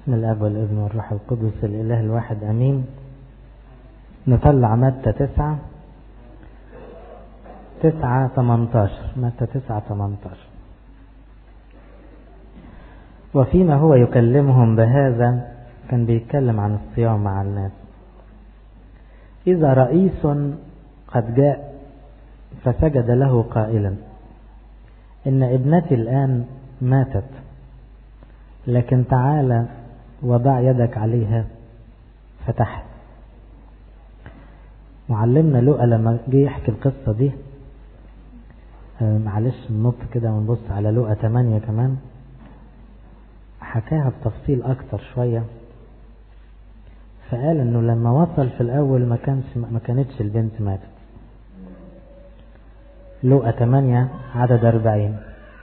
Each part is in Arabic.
بسم الاب والابن والروح القدس الاله الواحد امين. نطلع متى 9:18 متى 9:18. وفيما هو يكلمهم بهذا كان بيتكلم عن الصيام مع الناس. إذا رئيس قد جاء فسجد له قائلا: إن ابنتي الآن ماتت، لكن تعالى وضع يدك عليها فتحت. معلمنا لوقا لما جه يحكي القصة دي، معلش ننط كده ونبص على لوقا 8 كمان، حكاها بتفصيل أكتر شوية. فقال إنه لما وصل في الأول ما كانتش البنت ماتت. لوقا 8 عدد 40.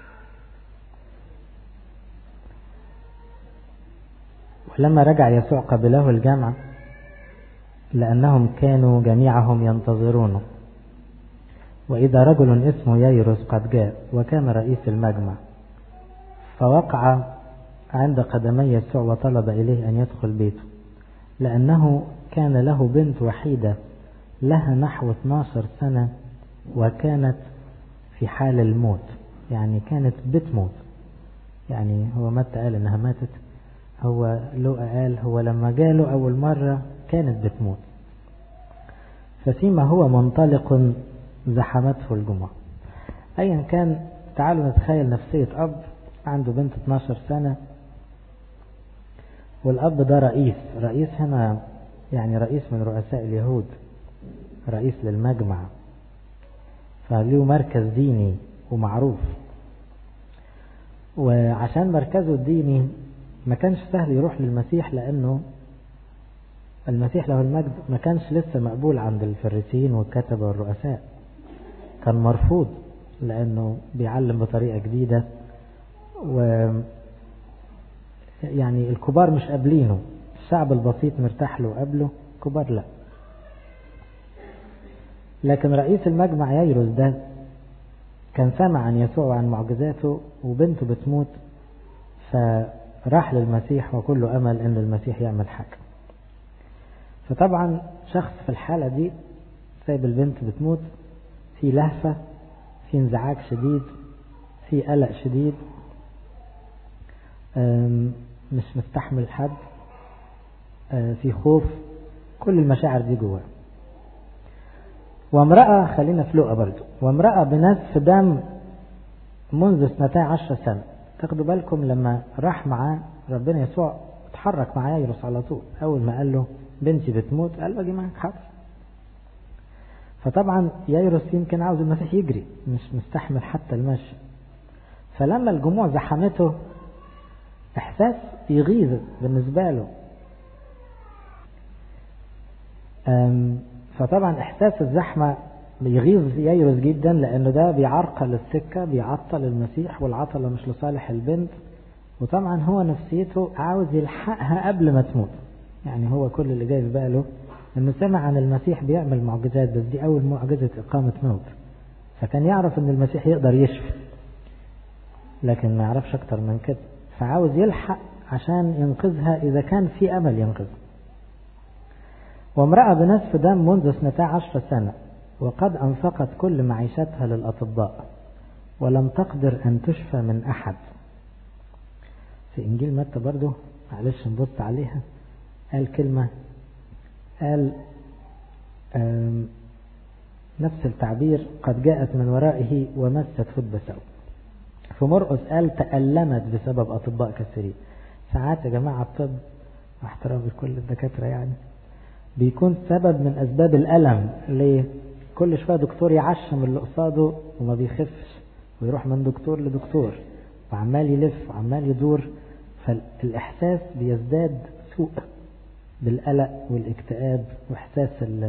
ولما رجع يسوع قبله الجمع لأنهم كانوا جميعهم ينتظرونه، وإذا رجل اسمه ييروس قد جاء وكان رئيس المجمع، فوقع عند قدمي يسوع وطلب إليه أن يدخل بيته، لأنه كان له بنت وحيدة لها نحو 12 سنة وكانت في حال الموت، يعني كانت بتموت. يعني هو متى قال إنها ماتت، هو لوقا قال هو لما جاله أول مرة كانت بتموت. ففيما هو منطلق زحمته الجمعة. أيا كان، تعالوا نتخيل نفسية أب عنده بنت 12 سنة، والأب ده رئيس هنا، يعني رئيس من رؤساء اليهود، رئيس للمجمع، فله مركز ديني ومعروف. وعشان مركزه الديني ما كانش سهل يروح للمسيح، لأنه المسيح له المجد ما كانش لسه مقبول عند الفريسيين والكتبة والرؤساء، كان مرفوض لأنه بيعلم بطريقة جديدة، يعني الكبار مش قابلينه، الشعب البسيط مرتاح له قبله، كبار لا. لكن رئيس المجمع ييروس ده كان سمع عن يسوع وعن معجزاته وبنته بتموت، فراح للمسيح وكله أمل أن المسيح يعمل حاجة. فطبعا شخص في الحالة دي سايب البنت بتموت، في لهفة، في انزعاج شديد، في قلق شديد، مش مستحمل حد، في خوف، كل المشاعر دي جواه. وامرأة، خلينا في لوقا برضو، وامرأة بنزف دم منذ 12 سنة. تاخدوا بالكم لما راح معاه ربنا يسوع اتحرك مع ييروس على طول، أول ما قال له بنتي بتموت قال له اجي معاك حاضر. فطبعا ييروس يمكن عاوز المسيح يجري، مش مستحمل حتى المشي. فلما الجموع زحمته احساس يغيظ بالنسبة له، فطبعا احساس الزحمة بيغيظ ييروس جدا، لانه ده بيعرقل السكة، بيعطل المسيح، والعطلة مش لصالح البنت. وطبعا هو نفسيته عاوز يلحقها قبل ما تموت، يعني هو كل اللي جاي في باله انه سمع عن المسيح بيعمل معجزات، بس دي اول معجزة اقامة موت، فكان يعرف ان المسيح يقدر يشفي، لكن ما يعرفش اكتر من كده، فعاوز يلحق عشان ينقذها اذا كان في امل ينقذها. وامرأة بنزف دم منذ 12 سنة وقد انفقت كل معيشتها للأطباء ولم تقدر ان تشفى من احد. في انجيل متى برضو، معلش نبص عليها، قال كلمة، قال نفس التعبير: قد جاءت من ورائه ومست فدبسه. في مرقس قال تألمت بسبب أطباء كثيرين. ساعات يا جماعة الطب، واحترام لكل الدكاترة، يعني بيكون سبب من أسباب الألم. ليه؟ كل شوية دكتور يعشم اللي قصاده وما بيخفش، ويروح من دكتور لدكتور وعمال يلف وعمال يدور، فالإحساس بيزداد سوء بالقلق والاكتئاب واحساس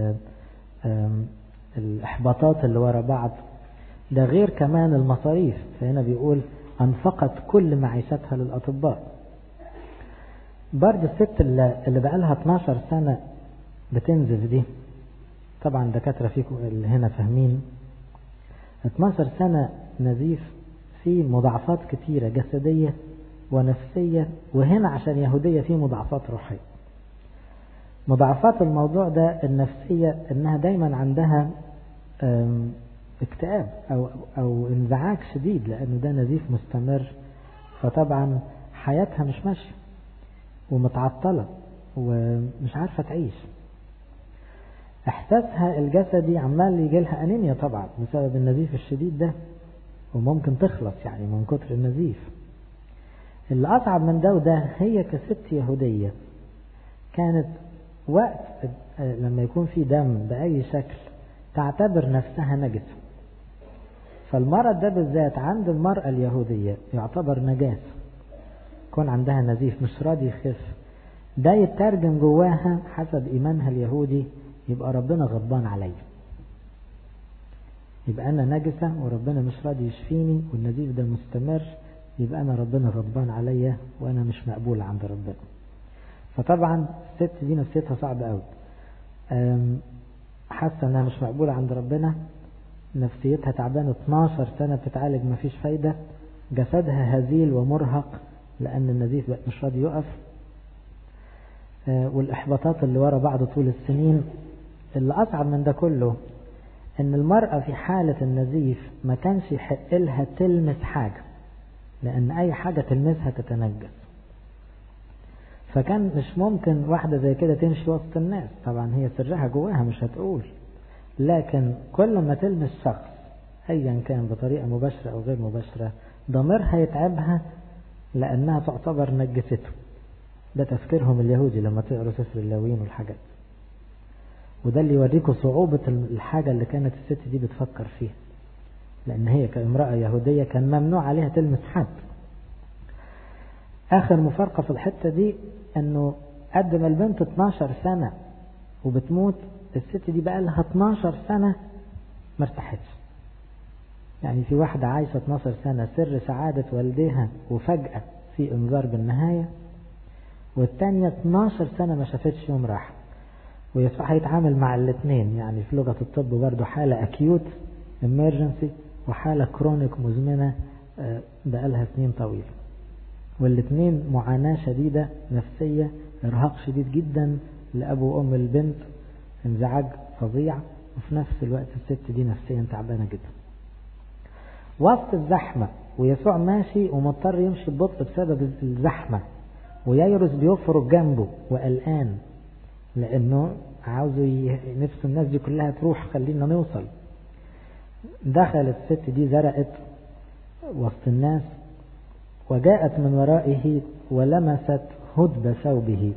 الاحباطات اللي ورا بعض. ده غير كمان المصاريف، فهنا بيقول انفقت كل معيشتها للأطباء. برضه الست اللي بقالها 12 سنة بتنزف دي، طبعا دكاترة فيكم اللي هنا فاهمين، 12 سنة نزيف فيه مضاعفات كتيرة جسدية ونفسية، وهنا عشان يهودية فيه مضاعفات روحية. مضاعفات الموضوع ده النفسية انها دايما عندها اكتئاب او انزعاج شديد، لانه ده نزيف مستمر، فطبعا حياتها مش ماشية ومتعطلة ومش عارفة تعيش. احساسها الجسدي عمال يجيلها انيميا طبعا بسبب النزيف الشديد ده، وممكن تخلص يعني من كتر النزيف. اللي اصعب من ده وده، هي كست يهودية كانت وقت لما يكون في دم بأي شكل تعتبر نفسها نجسة. فالمرض ده بالذات عند المرأة اليهودية يعتبر نجاسة، يكون عندها نزيف مش راضي يخف، ده يترجم جواها حسب إيمانها اليهودي يبقى ربنا غضبان علي، يبقى أنا نجسة وربنا مش راضي يشفيني والنزيف ده مستمر، يبقى أنا ربنا غضبان علي وأنا مش مقبول عند ربنا. فطبعا الست دي نفسيتها صعبة قوي، حاسة أنها مش مقبولة عند ربنا، نفسيتها تعبانة 12 سنة بتتعالج مفيش فايدة، جسدها هزيل ومرهق لأن النزيف بقى مش راضي يقف، والإحباطات اللي ورا بعض طول السنين. اللي أصعب من ده كله إن المرأة في حالة النزيف ما كانش يحق لها تلمس حاجة، لأن أي حاجة تلمسها تتنجس، فكان مش ممكن واحدة زي كده تمشي وسط الناس، طبعا هي سرها جواها مش هتقول، لكن كل ما تلمس شخص أيا كان بطريقة مباشرة أو غير مباشرة ضميرها يتعبها لأنها تعتبر نجسته. ده تفكيرهم اليهودي لما تقروا سفر اللاويين والحاجات، وده اللي يوريكم صعوبة الحاجة اللي كانت الست دي بتفكر فيها، لأن هي كامرأة يهودية كان ممنوع عليها تلمس حد. آخر مفارقة في الحتة دي أنه قد ما البنت 12 سنة وبتموت، الست دي بقى لها 12 سنة ما ارتاحتش. يعني في واحدة عايشة 12 سنة سر سعادة والديها وفجأة في انذار بالنهاية، والتانية 12 سنة ما شافتش يوم راحة. ويسوع هيتعامل مع الاثنين، يعني في لغة الطب برضو حالة أكيوت emergency وحالة كرونيك مزمنة بقالها سنين طويلة، والاثنين معاناة شديدة نفسية، إرهاق شديد جدا لأبو وأم البنت، انزعاج فظيع، وفي نفس الوقت الست دي نفسيا تعبانة جدا وسط الزحمة، ويسوع ماشي ومضطر يمشي ببطء بسبب الزحمة، وييروس بيفرق جنبه وقلقان لأنه عاوزه نفس الناس دي كلها تروح، خلينا نوصل. دخلت الست دي زرقت وسط الناس، وجاءت من ورائه ولمست هدب ثوبه،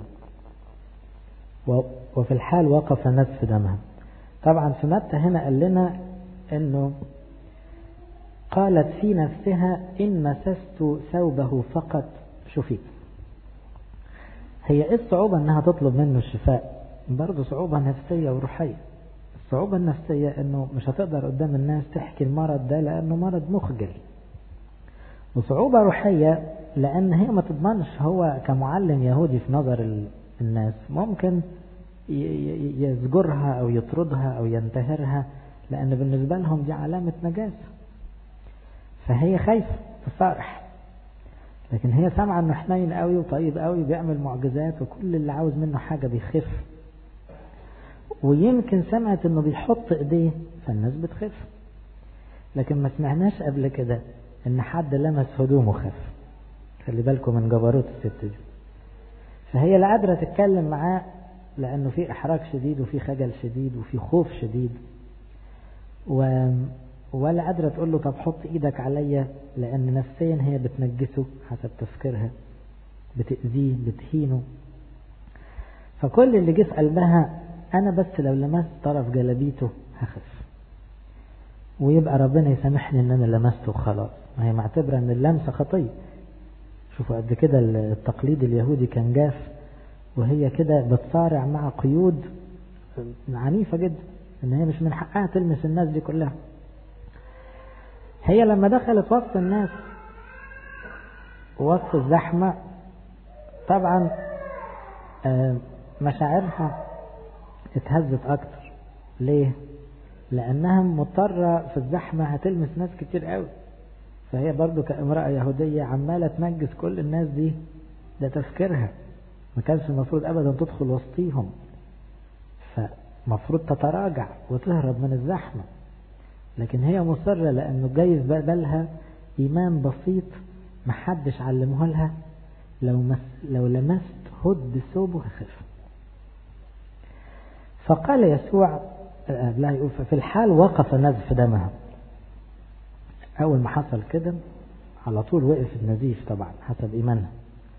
وفي الحال وقف نزف دمها. طبعا في متى هنا قال لنا انه قالت في نفسها إن مسست ثوبه فقط شفيت. هي ايه الصعوبة انها تطلب منه الشفاء؟ برضو صعوبة نفسية وروحية. الصعوبة النفسية انه مش هتقدر قدام الناس تحكي المرض ده لانه مرض مخجل، وصعوبة روحية لان هي ما تضمنش، هو كمعلم يهودي في نظر الناس ممكن يزجرها او يطردها او ينتهرها، لان بالنسبة لهم دي علامة نجاسة، فهي خايفة تصارح. لكن هي سامعة انه حنين قوي وطيب قوي بيعمل معجزات وكل اللي عاوز منه حاجة بيخف، ويمكن سمعت انه بيحط ايديه فالناس بتخف، لكن ما سمعناش قبل كده ان حد لمس هدومه خف. خلي بالكم من جبروت الست دي. فهي لا قادرة تتكلم معاه لانه في احراج شديد وفي خجل شديد وفي خوف شديد، ولا قادرة تقول له طب حط ايدك عليا، لان نفسيا هي بتنجسه حسب تفكيرها، بتأذيه بتهينه. فكل اللي جه في قلبها انا بس لو لمست طرف جلابيته هخف، ويبقى ربنا يسامحني ان انا لمسته وخلاص. ما هي معتبرة ان اللمسة خطية. شوفوا قد كده التقليد اليهودي كان جاف، وهي كده بتصارع مع قيود عنيفة جدا ان هي مش من حقها تلمس الناس دي كلها. هي لما دخلت وسط الناس وسط الزحمة طبعا مشاعرها اتهزت اكتر. ليه؟ لانها مضطرة في الزحمة هتلمس ناس كتير قوي، فهي برضو كامرأة يهودية عمالة تنجس كل الناس دي، ده تفكيرها، ما كانش المفروض أبدا تدخل وسطيهم، فمفروض تتراجع وتهرب من الزحمة، لكن هي مصرة لأنه جايز بالها إيمان بسيط محدش علمه لها، لو لمست هد ثوبه هخف. فقال يسوع في الحال وقف نزف دمها. أول ما حصل كده على طول وقف النزيف طبعا حسب إيمانها.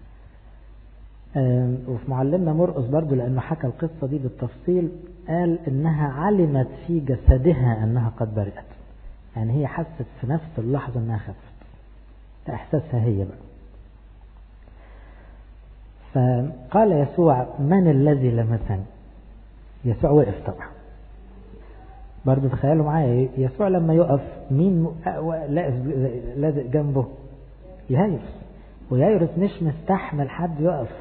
وفي معلمنا مرقس برضو لأنه حكى القصة دي بالتفصيل قال إنها علمت في جسدها أنها قد برئت، يعني هي حست في نفس اللحظة أنها خفت، ده إحساسها هي بقى. فقال يسوع من الذي لمسني؟ يسوع وقف طبعا. برضو تخيلوا معايا يسوع لما يقف مين لازق جنبه؟ يايرس، ويايرس مش مستحمل حد يقف.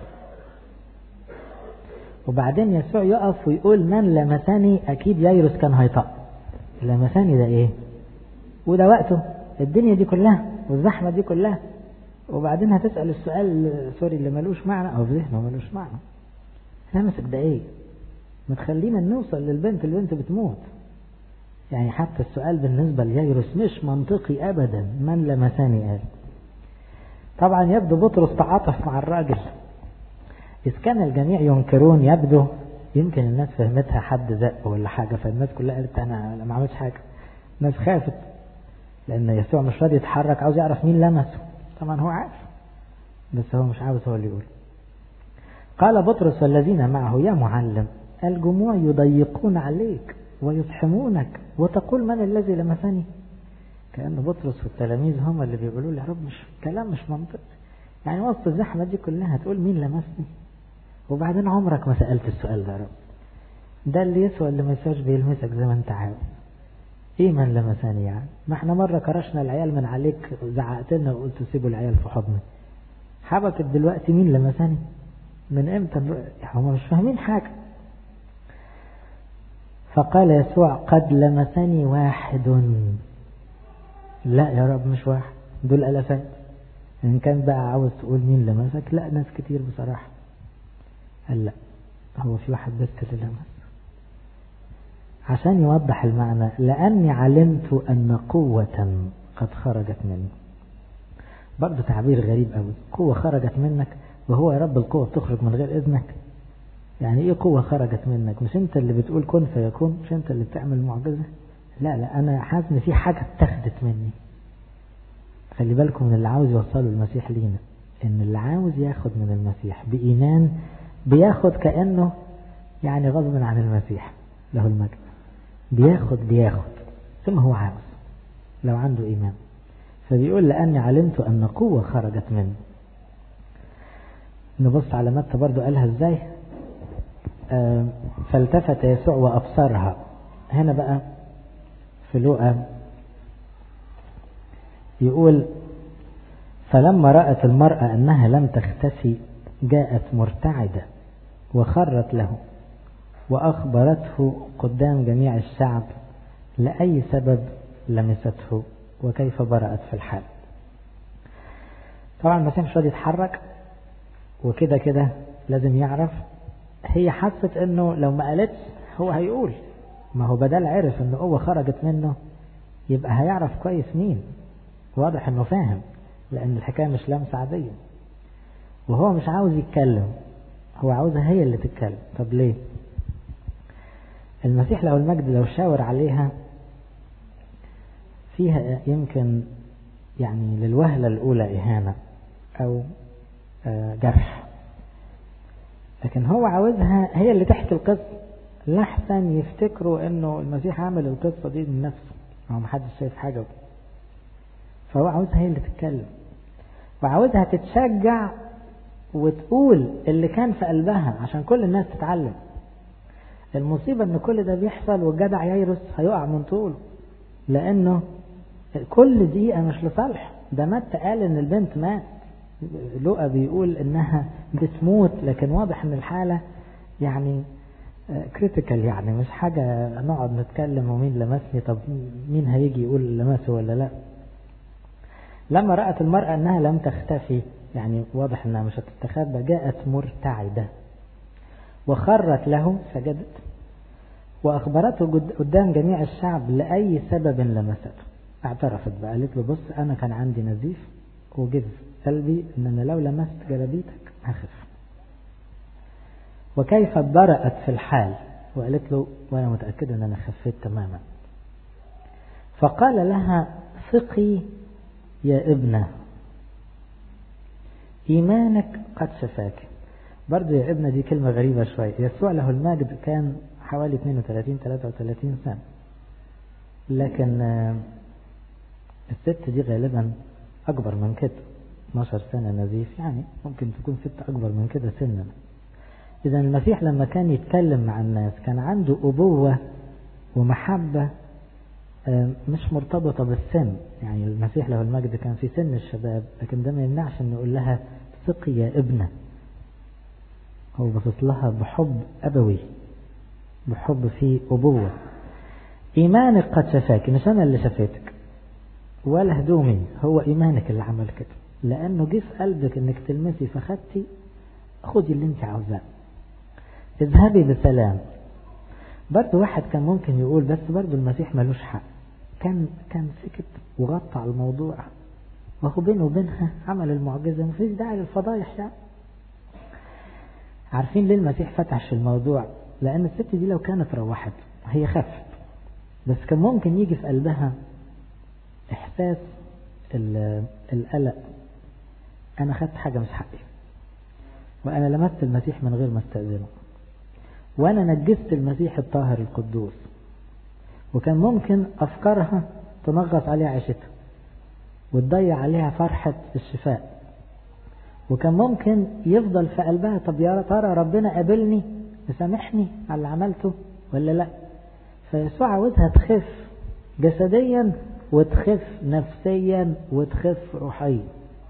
وبعدين يسوع يقف ويقول من لمسني، أكيد يايرس كان هيطق، لمسني ده إيه؟ وده وقته الدنيا دي كلها والزحمة دي كلها، وبعدين هتسأل السؤال سوري اللي ملوش معنى أو في ذهنه ملوش معنى، لمسك ده إيه؟ ما تخلينا نوصل للبنت، البنت بتموت. يعني حتى السؤال بالنسبة ليايرس مش منطقي أبدا، من لمسني قال. طبعا يبدو بطرس تعاطف مع الراجل، إذ كان الجميع ينكرون يبدو يمكن الناس فهمتها حد زق ولا حاجة، فالناس كلها قالت أنا ما عملتش حاجة. الناس خافت لأن يسوع مش راضي يتحرك، عاوز يعرف مين لمسه. طبعا هو عارف بس هو مش عاوز هو اللي يقول. قال بطرس والذين معه يا معلم الجموع يضيقون عليك ويزحمونك وتقول من الذي لمسني؟ كأن بطرس والتلاميذ هم اللي بيقولوا لي يا رب مش كلام مش منطقي، يعني وسط الزحمة دي كلها تقول مين لمسني؟ وبعدين عمرك ما سألت السؤال ده يا رب، ده اللي يسوى اللي ما يسواش بيلمسك زي ما انت عاوز. ايه من لمساني يعني؟ ما احنا مرة كرشنا العيال من عليك زعقتنا وقلت سيبوا العيال في حضني، حبكت دلوقتي مين لمساني؟ من امتى؟ هم مش فاهمين حاجة. فقال يسوع قد لمسني واحد. لا يا رب مش واحد، دول ألفات. إن كان بقى عاوز تقول مين لمسك، لا ناس كتير بصراحة. قال لا هو في واحد بس اللي لمس، عشان يوضح المعنى لأني علمت أن قوة قد خرجت مني. برضه تعبير غريب قوي، قوة خرجت منك، وهو يا رب القوة بتخرج من غير إذنك؟ يعني ايه قوة خرجت منك؟ مش انت اللي بتقول كن فيكون؟ مش انت اللي بتعمل معجزة؟ لا انا حاسس ان في حاجة اتخذت مني. خلي بالكم من اللي عاوز يوصله المسيح لينا، ان اللي عاوز ياخد من المسيح بإيمان بياخد كأنه يعني غصب عن المسيح له المجد، بياخد ثم هو عاوز لو عنده إيمان. فبيقول لأني علمت أن قوة خرجت مني. نبص على متى برضو قالها ازاي. فالتفت يسوع وأبصرها. هنا بقى في لوقا يقول فلما رأت المرأة أنها لم تختفي جاءت مرتعدة وخرت له وأخبرته قدام جميع الشعب لأي سبب لمسته وكيف برأت في الحال. طبعا المسيح مش راضي يتحرك، وكده كده لازم يعرف. هي حست انه لو ما قالتش هو هيقول، ما هو بدل عرف ان قوة خرجت منه يبقى هيعرف كويس مين. واضح انه فاهم لان الحكاية مش لمسة عادية، وهو مش عاوز يتكلم، هو عاوزها هي اللي تتكلم. طب ليه؟ المسيح له المجد لو شاور عليها فيها يمكن يعني للوهلة الأولى إهانة أو جرح، لكن هو عاوزها هي اللي تحكي القصة، لحسن يفتكروا انه المسيح عمل القصة دي من نفسه، هو محدش شايف حاجة. فهو عاوزها هي اللي تتكلم، وعاوزها تتشجع وتقول اللي كان في قلبها عشان كل الناس تتعلم. المصيبة ان كل ده بيحصل والجدع ييرس هيقع من طوله، لانه كل دقيقة مش لصالح. ده متى قال ان البنت مات، لوقا بيقول انها بتموت، لكن واضح ان الحالة يعني كريتيكال، يعني مش حاجة نقعد نتكلم ومين لمسني، طب مين هيجي يقول لمسه ولا لا. لما رأت المرأة أنها لم تختفي، يعني واضح أنها مش هتستخبى، جاءت مرتعدة وخرت له سجدت وأخبرته قدام جميع الشعب لأي سبب لمسته. اعترفت بقى، قالت له بص أنا كان عندي نزيف وجز قلبي إن أنا لو لمست جلابيتك هخف. وكيف برأت في الحال وقالت له وأنا متأكدة أن أنا خفيت تماما. فقال لها ثقي يا ابنة إيمانك قد شفاك. برضو يا ابنة دي كلمة غريبة شوية. يسوع له المجد كان حوالي 32-33 سنة، لكن الست دي غالبا أكبر من كده، 12 سنة نزيف، يعني ممكن تكون ست أكبر من كده سنا. إذا المسيح لما كان يتكلم مع الناس كان عنده أبوة ومحبة مش مرتبطة بالسن. يعني المسيح له المجد كان في سن الشباب، لكن ده ما يمنعش أن يقول لها ثقي يا ابنة. هو بصص لها بحب أبوي، بحب فيه أبوة. إيمانك قد شفاك، مش أنا اللي شفيتك ولا هدومي، هو إيمانك اللي عمل كده، لأنه جه في قلبك أنك تلمسي فخدتي، خدي اللي انت عاوزاه، اذهبي بسلام. برضو واحد كان ممكن يقول بس برضو المسيح ملوش حق، كان سكت وغطى على الموضوع، وهو بينه وبينها عمل المعجزة، مفيش داعي للفضايح يعني. عارفين ليه المسيح فتح الموضوع؟ لأن الست دي لو كانت روحت هي خفت، بس كان ممكن يجي في قلبها إحساس القلق، أنا خدت حاجة مش حقي، وأنا لمست المسيح من غير ما استأذنه، وأنا نجست المسيح الطاهر القدوس. وكان ممكن أفكارها تنغص عليها عيشتها وتضيع عليها فرحة الشفاء، وكان ممكن يفضل في قلبها طب يا ترى ربنا قابلني يسامحني على اللي عملته ولا لا. فيسوع عاوزها تخف جسديا وتخف نفسيا وتخف روحيا،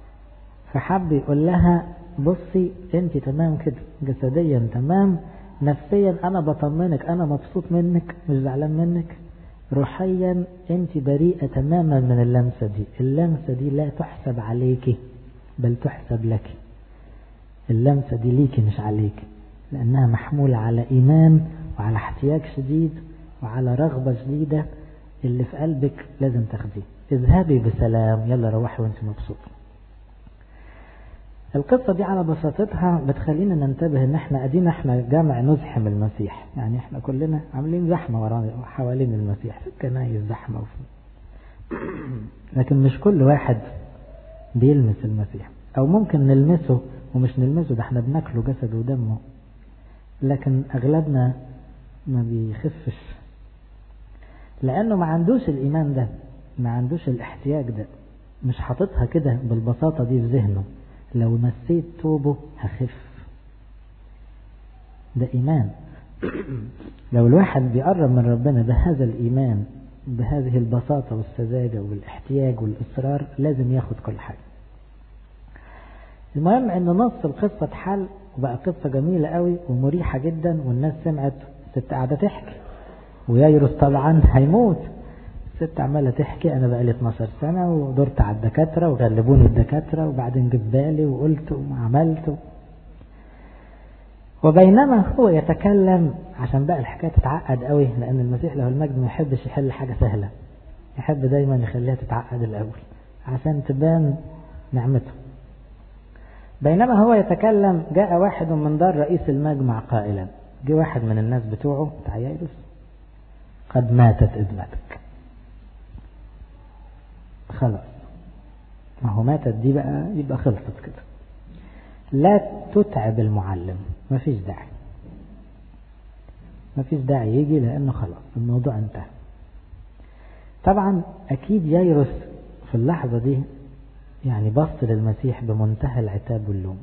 فحب يقول لها بصي انت تمام كده، جسديا تمام، نفسيا انا بطمنك، انا مبسوط منك مش زعلان منك، روحيا انت بريئة تماما من اللمسة دي. اللمسة دي لا تحسب عليك بل تحسب لك، اللمسة دي ليك مش عليك، لأنها محمولة على إيمان وعلى احتياج شديد وعلى رغبة شديدة اللي في قلبك لازم تاخديه. اذهبي بسلام، يلا روحي وانت مبسوط. القصة دي على بساطتها بتخلينا ننتبه ان احنا جامع نزحم المسيح، يعني احنا كلنا عاملين زحمة ورانا حوالين المسيح، في الكنايس زحمة لكن مش كل واحد بيلمس المسيح، او ممكن نلمسه ومش نلمسه، ده احنا بناكله جسد ودمه، لكن اغلبنا ما بيخفش لانه ما عندوش الايمان ده، ما عندوش الاحتياج ده، مش حاططها كده بالبساطة دي في ذهنه، لو مسيت توبه هخف. ده إيمان. لو الواحد بيقرب من ربنا بهذا الإيمان بهذه البساطة والسذاجة والاحتياج والإصرار لازم ياخد كل حاجة. المهم أن نص القصة اتحل وبقى قصة جميلة قوي ومريحة جدا، والناس سمعت ست قاعدة تحكي، ويايروس طبعا هيموت. الست عمالة تحكي أنا بقالي 12 سنة ودرت على الدكاترة وغلبوني الدكاترة وبعدين جيت بالي وقلت وعملت. وبينما هو يتكلم، عشان بقى الحكاية تتعقد قوي، لأن المسيح له المجد ما يحبش يحل حاجة سهلة، يحب دايما يخليها تتعقد الأول عشان تبان نعمته. بينما هو يتكلم جاء واحد من دار رئيس المجمع قائلا، جه واحد من الناس بتوعه بتاع يايروس، قد ماتت ابنتك. خلاص، ما هو ماتت دي بقى يبقى خلصت كده، لا تتعب المعلم، ما فيش داعي، ما فيش داعي يجي، لأنه خلاص الموضوع انتهى. طبعا أكيد يايروس في اللحظة دي يعني بص للمسيح بمنتهى العتاب واللوم،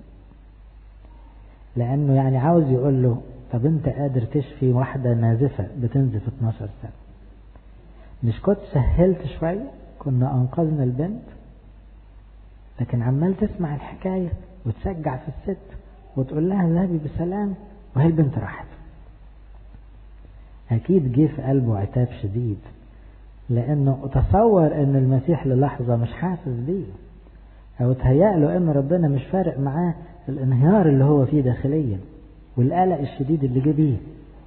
لأنه يعني عاوز يقول له طب انت قادر تشفي واحدة نازفة بتنزف 12 سنة، مش كنت سهلت شوية كنا أنقذنا البنت؟ لكن عمال تسمع الحكاية وتشجع في الست وتقول لها ذهبي بسلام وهي البنت راحت. أكيد جه في قلبه عتاب شديد، لأنه تصور أن المسيح للحظة مش حاسس بيه، أو تهيأ له أن ربنا مش فارق معاه الانهيار اللي هو فيه داخليا والقلق الشديد اللي جه بيه.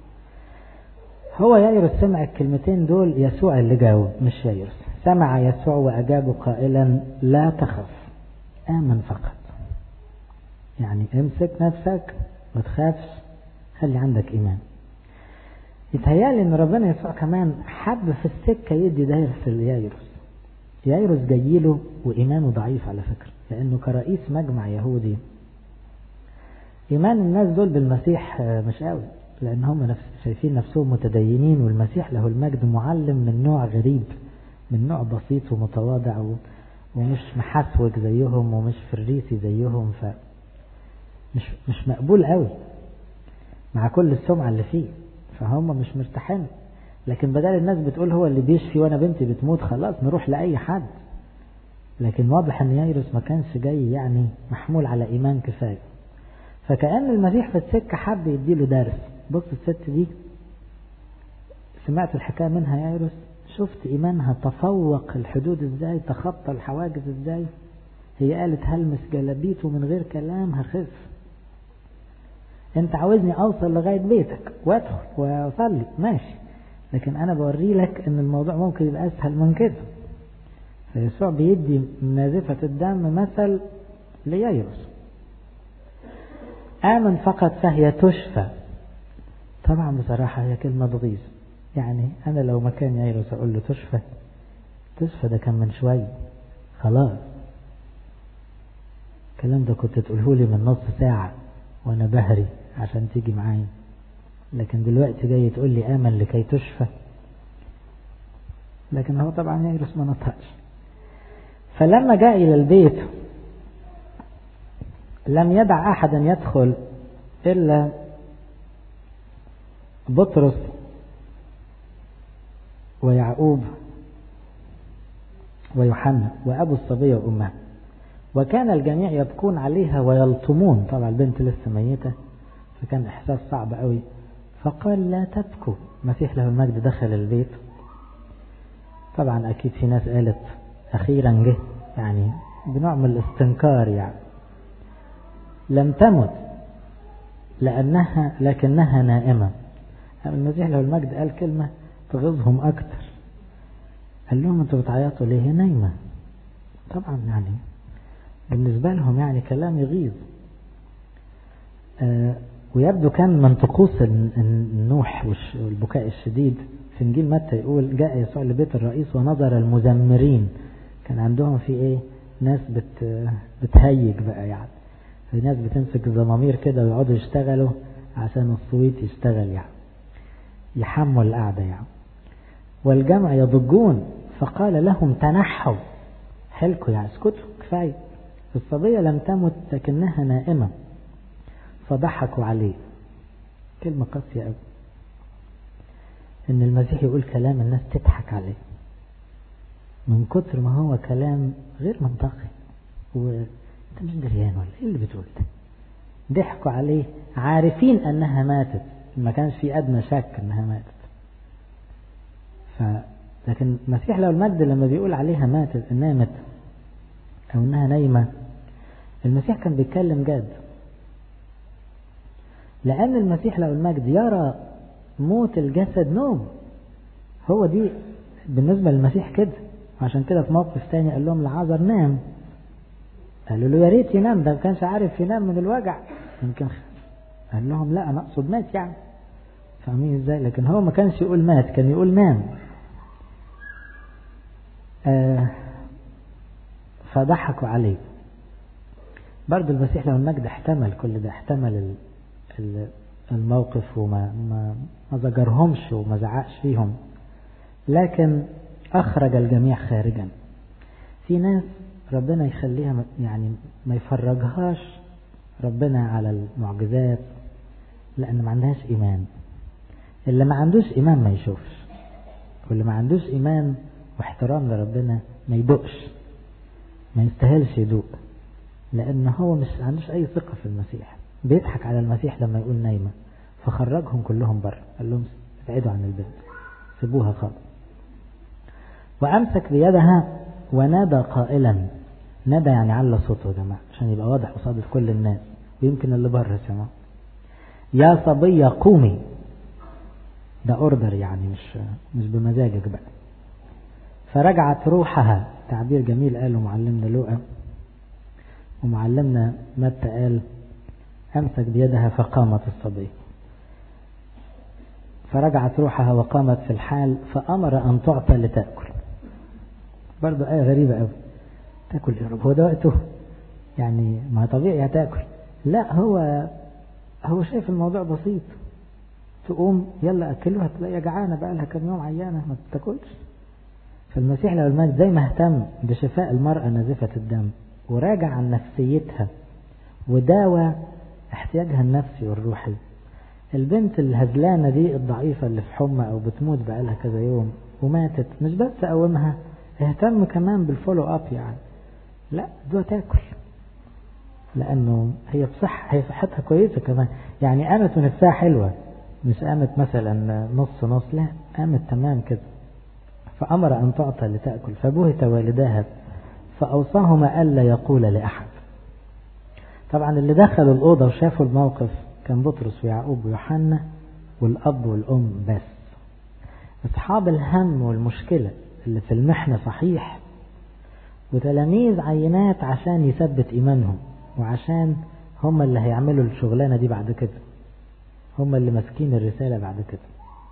هو يايروس سمع الكلمتين دول، يسوع اللي جاوب مش يايروس. سمع يسوع وأجابه قائلا لا تخف، آمن فقط. يعني امسك نفسك ما تخافش، خلي عندك إيمان. يتهيألي ان ربنا يسوع كمان حب في السكة يدي درس ليايروس. يايروس جايله وإيمانه ضعيف على فكرة، لأنه كرئيس مجمع يهودي إيمان الناس دول بالمسيح مش قوي، لأن هم شايفين نفسهم متدينين، والمسيح له المجد معلم من نوع غريب، من نوع بسيط ومتواضع ومش محسوك زيهم ومش فريسي زيهم، مش مقبول قوي مع كل السمعة اللي فيه، فهم مش مرتاحين. لكن بدل الناس بتقول هو اللي بيشفي وانا بنتي بتموت خلاص نروح لأي حد. لكن واضح ان يايروس ما كانش جاي يعني محمول على ايمان كفاية، فكأن المسيح في السكة حب يديله درس. بص الست دي سمعت الحكاية منها يايروس، شفت ايمانها تفوق الحدود ازاي، تخطى الحواجز ازاي. هي قالت هلمس جلابيته من غير كلام هخف. انت عاوزني اوصل لغاية بيتك وادخل واصلي ماشي، لكن انا بوري لك ان الموضوع ممكن يبقى اسهل من كده. فيسوع بيدي نازفة الدم مثل ليايروس. آمن فقط فهي تشفى. طبعا بصراحة هي كلمة تغيظ، يعني انا لو مكان يايروس اقول له تشفى ده كان من شوي خلاص. الكلام ده كنت تقوله لي من نص ساعة وانا بهري عشان تيجي معايا، لكن دلوقتي جاي تقول لي آمن لكي تشفى. لكن هو طبعا يايروس ما نطقش. فلما جاء إلى البيت لم يدع أحدا يدخل إلا بطرس ويعقوب ويوحنا وأبو الصبية وأمها، وكان الجميع يبكون عليها ويلطمون. طبعا البنت لسه ميتة، فكان إحساس صعب قوي. فقال لا تبكوا. مسيح له المجد دخل البيت. طبعا أكيد في ناس قالت أخيرا جه، يعني بنوع من الاستنكار، يعني لم تمت لكنها نائمة. المسيح له المجد قال كلمة تغيظهم أكتر، قال لهم أنتوا بتعيطوا ليه؟ هي نايمة. طبعا يعني بالنسبة لهم يعني كلام يغيظ. ويبدو كان من طقوس النوح والبكاء الشديد. في إنجيل متى يقول جاء يسوع لبيت الرئيس ونظر المزمرين. كان عندهم في ايه ناس بتهيج بقى، يعني في ناس بتمسك الزمامير كده ويقعدوا يشتغلوا عشان الصويت يشتغل، يعني يحموا القعدة يعني. والجمع يضجون فقال لهم تنحوا، حلكوا يعني اسكتوا كفاية، الصبية لم تمت لكنها نائمة. فضحكوا عليه. كلمة قاسية قوي ان المسيح يقول كلام الناس تضحك عليه من كتر ما هو كلام غير منطقي، وانت مش دريان ولا ايه اللي بتقول ده. ضحكوا عليه عارفين انها ماتت، ما كانش في ادنى شك انها ماتت. لكن المسيح له المجد لما بيقول عليها ماتت نامت او انها نايمة، المسيح كان بيتكلم جد، لان المسيح له المجد يرى موت الجسد نوم. هو دي بالنسبة للمسيح كده. عشان كده في موقف تاني قال لهم لعازر نام، قالوا له يا ريت ينام، ده ما كانش عارف ينام من الوجع يمكن. قال لهم لا انا اقصد مات، يعني فاهمين ازاي؟ لكن هو ما كانش يقول مات، كان يقول نام. فضحكوا عليه. برضو المسيح له المجد احتمل كل ده، احتمل الموقف وما زجرهمش وما زعقش فيهم، لكن أخرج الجميع خارجا. في ناس ربنا يخليها يعني ما يفرجهاش ربنا على المعجزات لأن ما عندهاش إيمان. اللي ما عندوش إيمان ما يشوفش، واللي ما عندوش إيمان واحترام لربنا ما يدقش، ما يستاهلش يدوق، لأن هو مش عندوش أي ثقة في المسيح. بيضحك على المسيح لما يقول نايمة، فخرجهم كلهم بره، قال لهم ابعدوا عن البنت، سيبوها خالص. وأمسك بيدها ونادى قائلا ندى يعني على صوته يا جماعة عشان يبقى واضح قصاد كل الناس، ويمكن اللي بره سمع. يا صبية قومي، ده اوردر يعني مش بمزاجك بقى. فرجعت روحها، تعبير جميل قاله معلمنا لوقا، ومعلمنا متى قال امسك بيدها فقامت الصبية. فرجعت روحها وقامت في الحال، فأمر أن تعطى لتأكل. برضو آية غريبة أوي، تأكل يا رب، هو ده وقته يعني؟ ما طبيعي هتأكل. لا، هو شايف الموضوع بسيط، تقوم يلا أكلها، هتلاقيها جعانة بقى لها كم يوم عيانة ما تاكلش. فالمسيح لو المجد زي ما اهتم بشفاء المرأة نازفة الدم وراجع عن نفسيتها وداوى احتياجها النفسي والروحي، البنت الهزلانة دي الضعيفة اللي في حمى أو بتموت بقالها كذا يوم وماتت، مش بس قومها، اهتم كمان بالفولو اب يعني. لا، ده تاكل، لأنه هي هي صحتها كويسة كمان يعني، قامت ونفسها حلوة، مش قامت مثلا نص، لا قامت تمام كده. فأمر أن تعطى لتأكل، فبهت والداها فأوصاهما ألا يقول لأحد. طبعا اللي دخلوا الأوضة وشافوا الموقف كان بطرس ويعقوب ويوحنا والأب والأم بس. أصحاب الهم والمشكلة اللي في المحنة صحيح، وتلاميذ عينات عشان يثبت إيمانهم، وعشان هم اللي هيعملوا الشغلانة دي بعد كده، هم اللي ماسكين الرسالة بعد كده.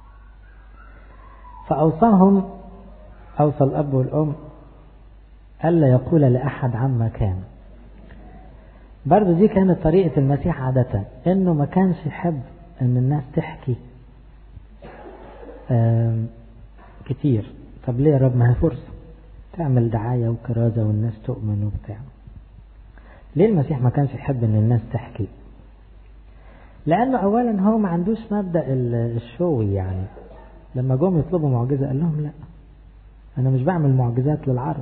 فأوصاهم، أوصى الأب والأم ألا يقول لأحد عما كان. برضو دي كانت طريقة المسيح عادة، إنه ما كانش يحب إن الناس تحكي كتير. طب ليه يا رب؟ ما هي فرصة تعمل دعاية وكرازة والناس تؤمن وبتاع. ليه المسيح ما كانش يحب إن الناس تحكي؟ لأنه أولا هو ما عندوش مبدأ الشوي يعني. لما جم يطلبوا معجزة قال لهم لا، أنا مش بعمل معجزات للعرض.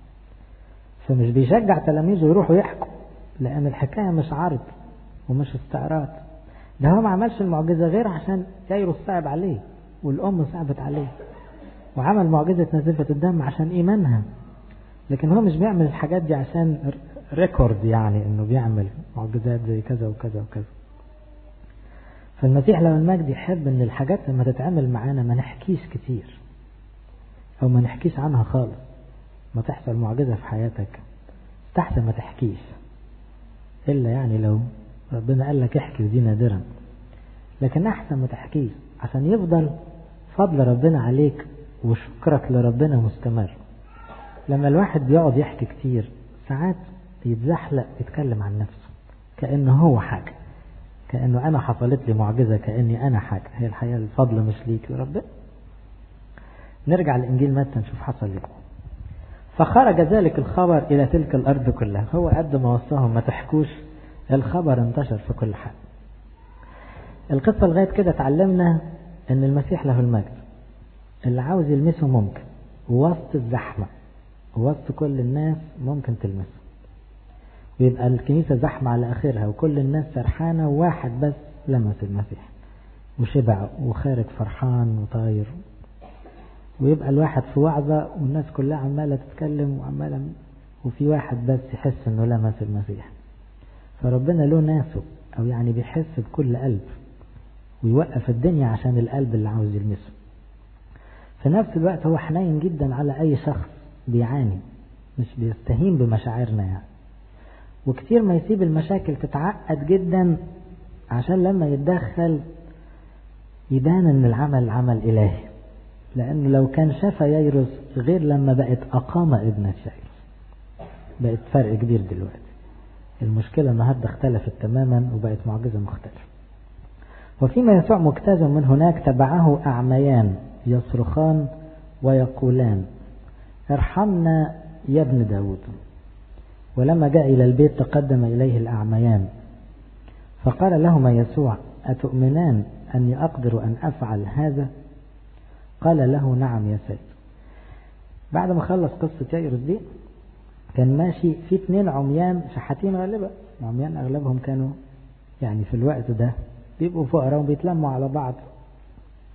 فمش بيشجع تلاميذه يروحوا يحكوا، لأن الحكاية مش عرض ومش استعراض. ده هو ما عملش المعجزة غير عشان ييروس صعب عليه والأم صعبت عليه، وعمل معجزة نزفة الدم عشان إيمانها. لكن هو مش بيعمل الحاجات دي عشان ريكورد يعني إنه بيعمل معجزات زي كذا وكذا وكذا. فالمسيح لو المجد يحب إن الحاجات لما تتعمل معانا ما نحكيش كتير أو ما نحكيش عنها خالص. ما تحصل معجزة في حياتك تحسن ما تحكيش، إلا يعني لو ربنا قال لك احكي، ودي نادرا، لكن أحسن ما تحكيش عشان يفضل فضل ربنا عليك وشكرك لربنا مستمر. لما الواحد بيقعد يحكي كتير ساعات يتزحلق يتكلم عن نفسه كأنه هو حاجة، كأنه أنا حصلت لي معجزة، كأني أنا حاجة. هي الحقيقة الفضل مش ليك يا رب. نرجع لإنجيل متى نشوف حصل ليه. فخرج ذلك الخبر إلى تلك الأرض كلها. هو قد ما وصاهم ما تحكوش، الخبر انتشر في كل حال. القصة لغاية كده تعلمنا أن المسيح له المجد اللي عاوز يلمسه ممكن، ووسط الزحمة ووسط كل الناس ممكن تلمسه، ويبقى الكنيسة زحمة على آخرها وكل الناس فرحانة، وواحد بس لمس المسيح وشبع وخارج فرحان وطاير. ويبقى الواحد في وعظة والناس كلها عمالة تتكلم وعمالة، وفي واحد بس يحس انه لمس المسيح. فربنا له ناسه، او يعني بيحس بكل قلب ويوقف الدنيا عشان القلب اللي عاوز يلمسه. في نفس الوقت هو حنين جدا على اي شخص بيعاني، مش بيستهين بمشاعرنا يعني. وكتير ما يسيب المشاكل تتعقد جدا عشان لما يتدخل يبان ان العمل عمل الهي. لأنه لو كان شاف ييروس غير لما بقت أقام ابنة ييروس، بقت فرق كبير دلوقتي. المشكلة النهاردة اختلفت تماما وبقت معجزة مختلفة. وفيما يسوع مجتاز من هناك تبعه أعميان يصرخان ويقولان ارحمنا يا ابن داود. ولما جاء إلى البيت تقدم إليه الأعميان فقال لهما يسوع أتؤمنان أني أقدر أن أفعل هذا؟ قال له نعم يا سيد. بعد ما خلص قصة ييروس دي كان ماشي في 2 عميان شحاتين غالبا. العميان أغلبهم كانوا يعني في الوقت ده بيبقوا فقراء وبيتلموا على بعض،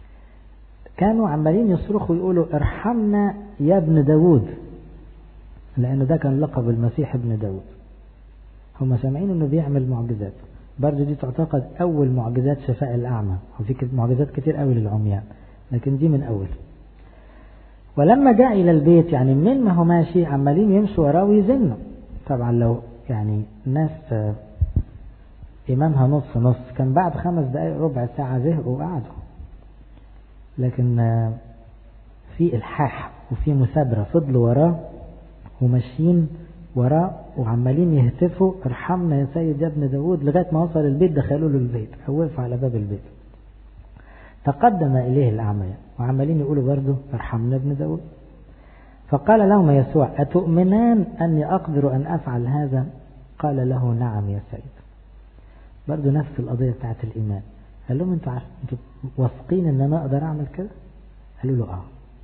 كانوا عمالين يصرخوا يقولوا ارحمنا يا ابن داود. لأنه ده كان لقب المسيح ابن داود. هم سامعين أنه بيعمل معجزات، برضو دي تعتقد أول معجزات شفاء الأعمى، وفي معجزات كتير قوي للعميان لكن دي من أول. ولما جاء إلى البيت، يعني من ما هو ماشي عمالين يمشوا وراه ويزنوا. طبعا لو يعني ناس إمامها نص نص كان بعد 5 دقايق ربع ساعة زهقوا وقعدوا، لكن في إلحاح وفي مثابرة، فضلوا وراه وماشيين وراه وعمالين يهتفوا ارحمنا يا سيد يا ابن داود، لغاية ما وصل البيت دخلوا له البيت أو وقفوا على باب البيت. تقدم إليه الأعمى وعمالين يقولوا برضه ارحمنا ابن داود. فقال لهم يسوع أتؤمنان أني أقدر أن أفعل هذا؟ قال له نعم يا سيد. برضه نفس القضية بتاعت الإيمان. قال لهم انتوا واثقين ان انا اقدر اعمل كده؟ قالوا له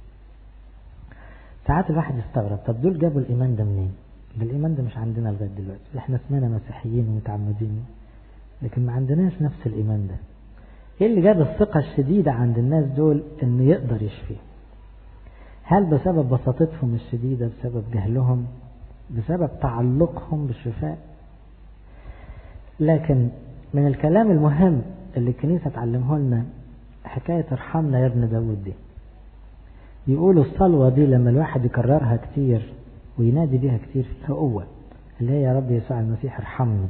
ساعات الواحد يستغرب، طب دول جابوا الإيمان ده منين؟ الإيمان ده مش عندنا لغاية دلوقتي، احنا اسمنا مسيحيين ومتعمدين لكن ما عندناش نفس الإيمان ده. ايه اللي جاب الثقة الشديدة عند الناس دول انه يقدر يشفيه؟ هل بسبب بساطتهم الشديدة، بسبب جهلهم، بسبب تعلقهم بالشفاء؟ لكن من الكلام المهم اللي الكنيسة تعلمه لنا حكاية ارحمنا يا ابن داود دي. يقولوا الصلوة دي لما الواحد يكررها كتير وينادي بيها كتير فيها قوة، اللي هي يا رب يسوع المسيح ارحمني،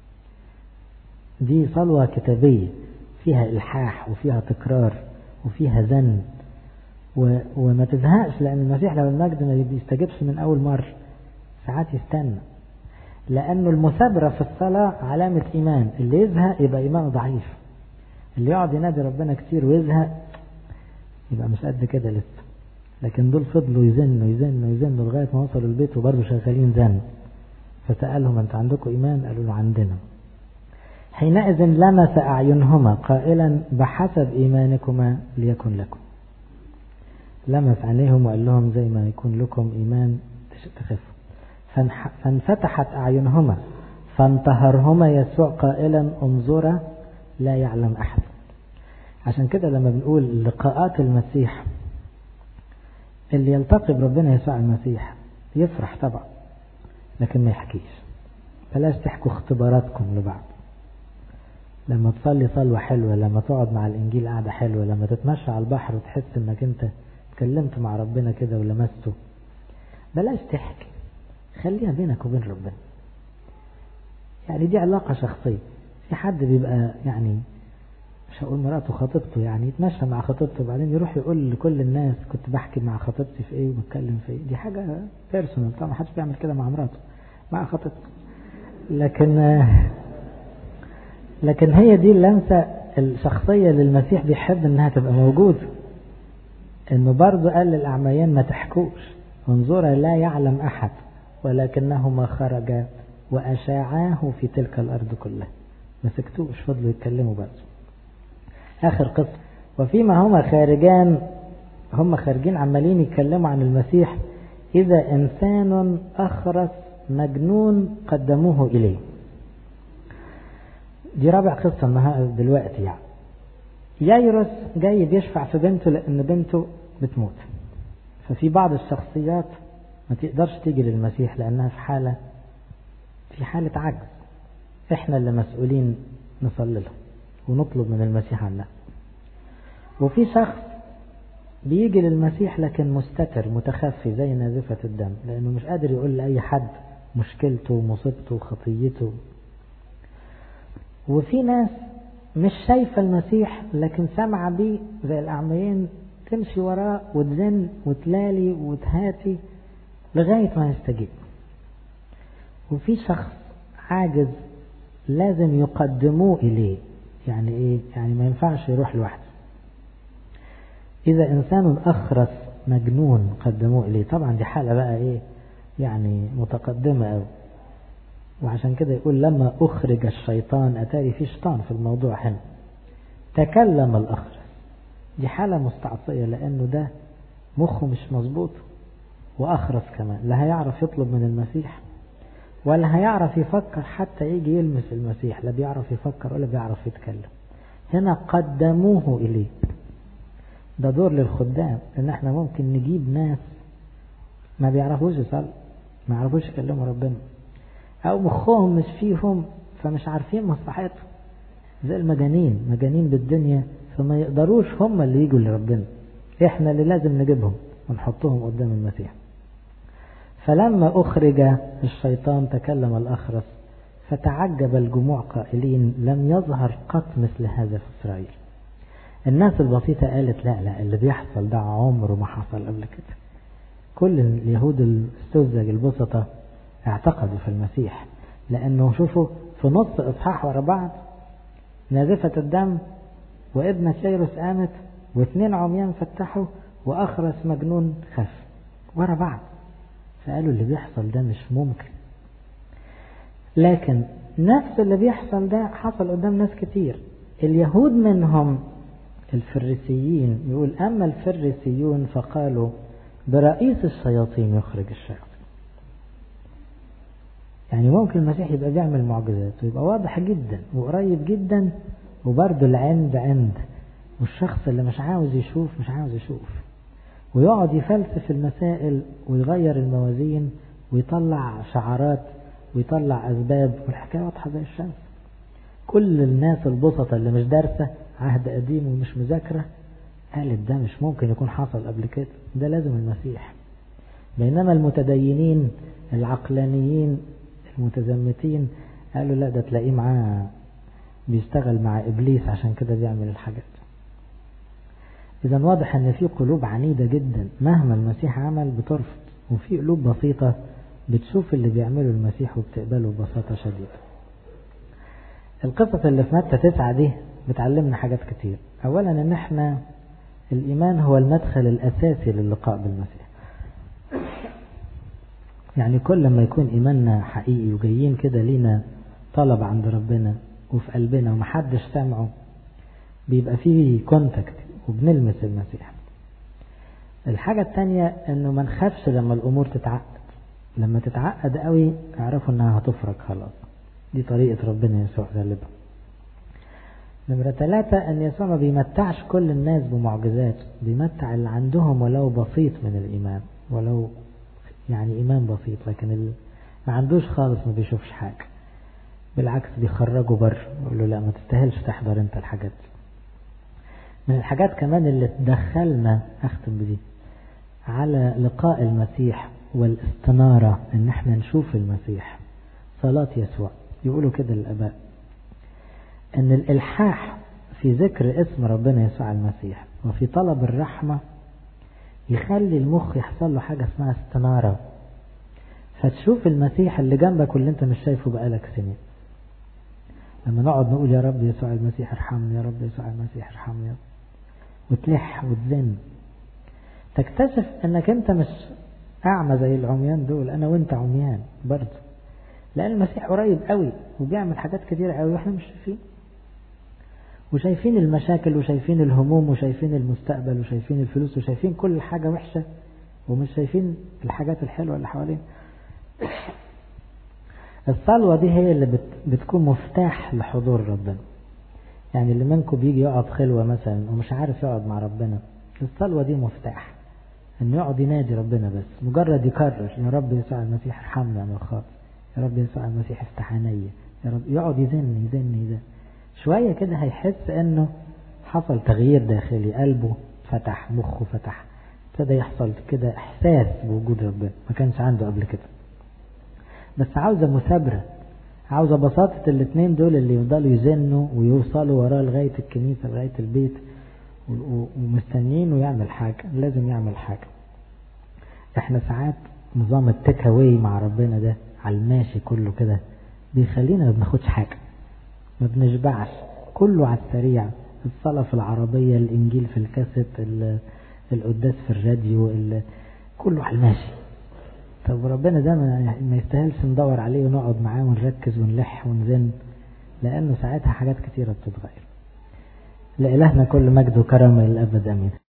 دي صلوة كتابية فيها إلحاح وفيها تكرار وفيها زن وما تزهقش، لأن المسيح لو المجد ما بيستجبش من أول مرة ساعات يستنى، لأنه المثابرة في الصلاة علامة إيمان. اللي يزهق يبقى إيمانه ضعيف، اللي يقعد ينادي ربنا كتير ويزهق يبقى مش قد كده لسه. لكن دول فضلوا يزنوا لغاية ما وصلوا البيت وبرضه شغالين زن. فسألهم أنت عندكم إيمان؟ قالوا له عندنا. حينئذ لمس أعينهما قائلا بحسب إيمانكما ليكن لكم. لمس عينيهم وقال لهم زي ما يكون لكم إيمان تخفوا. فانفتحت أعينهما فانتهرهما يسوع قائلا انظرا لا يعلم أحد. عشان كده لما بنقول لقاءات المسيح، اللي يلتقي بربنا يسوع المسيح يفرح طبعا لكن ما يحكيش. بلاش تحكوا اختباراتكم لبعض. لما تصلي صلوة حلوة، لما تقعد مع الإنجيل قاعدة حلوة، لما تتمشى على البحر وتحس انك انت اتكلمت مع ربنا كده ولمسته، بلاش تحكي، خليها بينك وبين ربنا. يعني دي علاقة شخصية. في حد بيبقى يعني مش هقول مراته خطيبته، يعني يتمشى مع خطيبته وبعدين يروح يقول لكل الناس كنت بحكي مع خطيبتي في ايه وبتكلم في ايه. دي حاجة بيرسونال طبعا، محدش بيعمل كده مع مراته مع خطيبته. لكن هي دي اللمسة الشخصية للمسيح بيحب انها تبقى موجودة. انه برضو قال للأعميان ما تحكوش، انظرا لا يعلم أحد ولكنهما خرجا وأشاعاه في تلك الأرض كلها. ما سكتوش، فضلوا يتكلموا برضو. آخر قصة. وفيما هم خارجين عمالين يتكلموا عن المسيح، إذا إنسان أخرس مجنون قدموه إليه. دي رابع قصة النهاردة دلوقتي. يعني يايروس جاي بيشفع في بنته لأن بنته بتموت. ففي بعض الشخصيات ما تقدرش تيجي للمسيح لأنها في حالة عجز. احنا اللي مسؤولين نصلي له ونطلب من المسيح عنه. وفي شخص بيجي للمسيح لكن مستتر متخفي زي نازفة الدم، لأنه مش قادر يقول لأي حد مشكلته ومصيبته وخطيته. وفي ناس مش شايفة المسيح لكن سمع بيه زي الأعميين، تمشي وراه وتزن وتلالي وتهاتي لغاية ما يستجيب. وفي شخص عاجز لازم يقدموه إليه. يعني إيه؟ يعني ما ينفعش يروح لوحده. إذا إنسان أخرس مجنون قدموه إليه. طبعا دي حالة بقى إيه يعني متقدمة أوي. وعشان كده يقول لما أخرج الشيطان، أتاري في شيطان في الموضوع هنا، تكلم الأخرس. دي حالة مستعصية لأنه ده مخه مش مظبوط وأخرس كمان، لا هيعرف يطلب من المسيح ولا هيعرف يفكر حتى يجي يلمس المسيح، لا بيعرف يفكر ولا بيعرف يتكلم. هنا قدموه إليه. ده دور للخدام، إن احنا ممكن نجيب ناس ما بيعرفوش يصلوا ما يعرفوش يكلموا ربنا، أو مخهم مش فيهم فمش عارفين مصلحتهم، زي المجانين، مجانين بالدنيا، فما يقدروش هم اللي يجوا لربنا، احنا اللي لازم نجيبهم ونحطهم قدام المسيح. فلما أخرج الشيطان تكلم الأخرس فتعجب الجموع قائلين لم يظهر قط مثل هذا في إسرائيل. الناس البسيطة قالت لا اللي بيحصل ده عمره ما حصل قبل كده. كل اليهود السذج البسطة اعتقدوا في المسيح، لأنه شوفوا في نص إصحاح ورا بعض نازفة الدم وابنة ييروس قامت واثنين عميان فتحوا وأخرس مجنون خف ورا بعض. فقالوا اللي بيحصل ده مش ممكن. لكن نفس اللي بيحصل ده حصل قدام ناس كتير. اليهود منهم الفريسيين، يقول أما الفريسيون فقالوا برئيس الشياطين يخرج الشياطين. يعني ممكن المسيح يبقى بيعمل معجزات ويبقى واضح جدا وقريب جدا، وبرضه العند والشخص اللي مش عاوز يشوف ويقعد يفلسف المسائل ويغير الموازين ويطلع شعارات ويطلع أسباب، والحكاية واضحة زي الشمس. كل الناس البسطة اللي مش دارسة عهد قديم ومش مذاكرة قالت ده مش ممكن يكون حصل قبل كده، ده لازم المسيح. بينما المتدينين العقلانيين المتزمتين قالوا لا ده تلاقيه معاه بيشتغل مع إبليس عشان كده بيعمل الحاجات. إذا واضح أن في قلوب عنيدة جدا مهما المسيح عمل بترفض، وفي قلوب بسيطة بتشوف اللي بيعمله المسيح وبتقبله ببساطة شديدة. القصة اللي في متى 9 دي بتعلمنا حاجات كتير. أولا أن احنا الإيمان هو المدخل الأساسي للقاء بالمسيح. يعني كل ما يكون إيماننا حقيقي وجايين كده لينا طلب عند ربنا وفي قلبنا ومحدش سامعه، بيبقى فيه كونتاكت وبنلمس المسيح. الحاجة التانية انه ما نخافش لما الامور تتعقد. لما تتعقد قوي اعرفوا انها هتفرج خلاص، دي طريقة ربنا يسوع غالبا. نمرة 3 ان يسوع ما بيمتعش كل الناس بمعجزات، بيمتع اللي عندهم ولو بسيط من الايمان، ولو يعني ايمان بسيط، لكن اللي ما عندوش خالص ما بيشوفش حاجة، بالعكس بيخرجوا بره ويقول له لا ما تستاهلش تحضر انت الحاجات دي. من الحاجات كمان اللي تدخلنا أختم بدي على لقاء المسيح والاستنارة ان احنا نشوف المسيح، صلاة يسوع. يقولوا كده الآباء ان الإلحاح في ذكر اسم ربنا يسوع المسيح وفي طلب الرحمة يخلي المخ يحصل له حاجة اسمها استنارة، فتشوف المسيح اللي جنبك واللي انت مش شايفه بقالك سنين. لما نقعد نقول يا رب يسوع المسيح ارحمني، يا رب يسوع المسيح ارحمني، وتلح وتزن، تكتشف انك انت مش اعمى زي العميان دول، انا وانت عميان برضه، لان المسيح قريب قوي وبيعمل حاجات كتير قوي واحنا مش شايفين، وشايفين المشاكل وشايفين الهموم وشايفين المستقبل وشايفين الفلوس وشايفين كل حاجة وحشة، ومش شايفين الحاجات الحلوة اللي حوالينا. الصلوة دي هي اللي بتكون مفتاح لحضور ربنا. يعني اللي منكم بيجي يقعد خلوة مثلا ومش عارف يقعد مع ربنا، الصلوة دي مفتاح انه يقعد ينادي ربنا، بس مجرد يكرر يا رب يسوع المسيح ارحمنا انا الخاطئ، يا رب يسوع المسيح افتح عينيا، يا رب، يقعد يزن شوية كده هيحس انه حصل تغيير داخلي، قلبه فتح، مخه فتح، ابتدى يحصل كده احساس بوجود ربنا ما كانش عنده قبل كده. بس عاوزة مثابرة، عاوزة بساطة الاثنين دول اللي يفضلوا يزنوا ويوصلوا وراه لغاية الكنيسة لغاية البيت ومستنيين ويعمل حاجة، لازم يعمل حاجة. احنا ساعات نظام التيك اواي مع ربنا ده على الماشي كله كده بيخلينا ما بناخدش حاجة، ما بنشبعش، كله على السريع، الصلاة في العربية، الانجيل في الكاسيت، القداس في الراديو، كله على الماشي. طب ربنا ده ما يستاهلش ندور عليه ونقعد معاه ونركز ونلح ونزن، لأنه ساعتها حاجات كتيرة بتتغير. لإلهنا كل مجد وكرم للأبد، أمين.